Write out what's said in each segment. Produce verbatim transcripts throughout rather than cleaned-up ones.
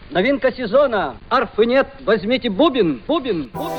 Новинка сезона. Арфы нет, возьмите бубен, бубен, бубен.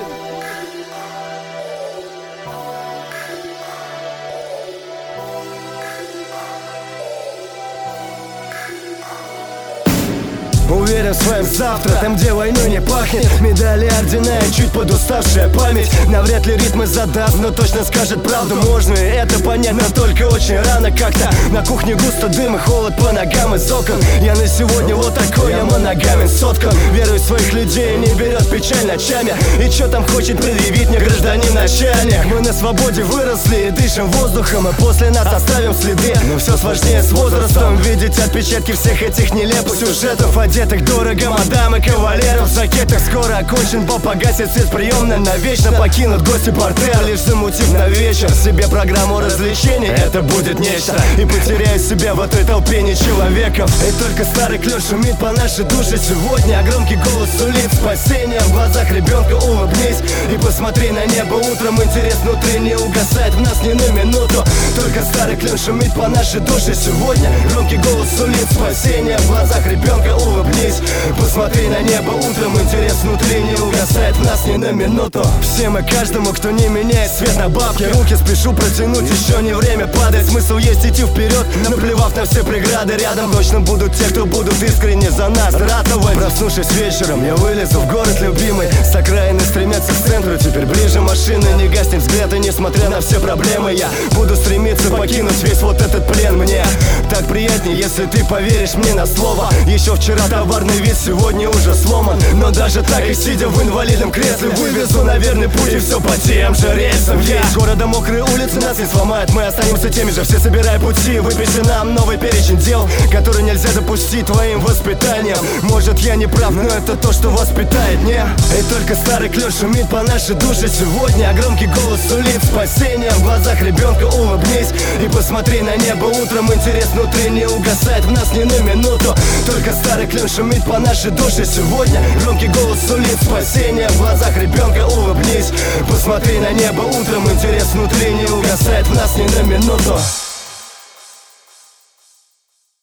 Уверен в своем завтра, там, где войной не пахнет. Медали, ордена и чуть подуставшая память. Навряд ли ритмы задаст, но точно скажет правду. Можно и это понять, но только очень рано как-то. На кухне густо дым и холод по ногам из окон. Я на сегодня вот такой, я моногамен, соткан. Верую в своих людей, не берет печаль ночами. И чё там хочет предъявить мне гражданин начальник? Мы на свободе выросли и дышим воздухом, и после нас оставим следы. Но все сложнее с возрастом видеть отпечатки всех этих нелепых сюжетов, одетых дорого мадам и кавалеров в жакетах. Скоро окончен бал, погасит свет приемной, навечно покинут гости портер, лишь замутив на вечер себе программу развлечений. Это будет нечто, и потеряю себя в этой толпе нечеловеков. И только старый клен шумит по нашей душе сегодня, а громкий голос сулит спасение. В глазах ребенка улыбнись и посмотри на небо утром. Интерес внутри не угасает в нас ни на минуту. Только старый клен шумит по нашей душе сегодня, громкий голос сулит спасение. В глазах ребенка улыбнись, посмотри на небо утром. Интерес внутри не угасает в нас ни на минуту. Всем и каждому, кто не меняет свет на бабки, руки спешу протянуть, еще не время падать. Смысл есть идти вперед, наплевав на все преграды. Рядом точно будут те, кто будут искренне за нас ратовать. Проснувшись вечером, я вылезу в город любимый. С окраины стремятся к центру, теперь ближе машины. Не гаснет взгляд, и несмотря на все проблемы, я буду стремиться покинуть весь вот этот плен. Мне так приятнее, если ты поверишь мне на слово. Еще вчера товарный вид, сегодня уже сломан. Но даже так и сидя в инвалидном кресле, вывезу на верный путь, и все по тем же рельсам. Есть города мокрые улицы, нас не сломают, мы останемся теми же. Все собирая пути, выпиши нам новый перечень дел, который нельзя допустить твоим воспитанием. Может, я не прав, но это то, что воспитает, не? И только старый клен шумит по нашей душе сегодня, а громкий голос сулит спасение. В глазах ребенка улыбнись и посмотри на небо утром. Интерес внутри не угасает в нас ни на минуту. Только старый клен шумит по нашей душе сегодня, громкий голос сулит спасение. В глазах ребенка улыбнись, посмотри на небо утром. Интерес внутри не угасает в нас ни на минуту.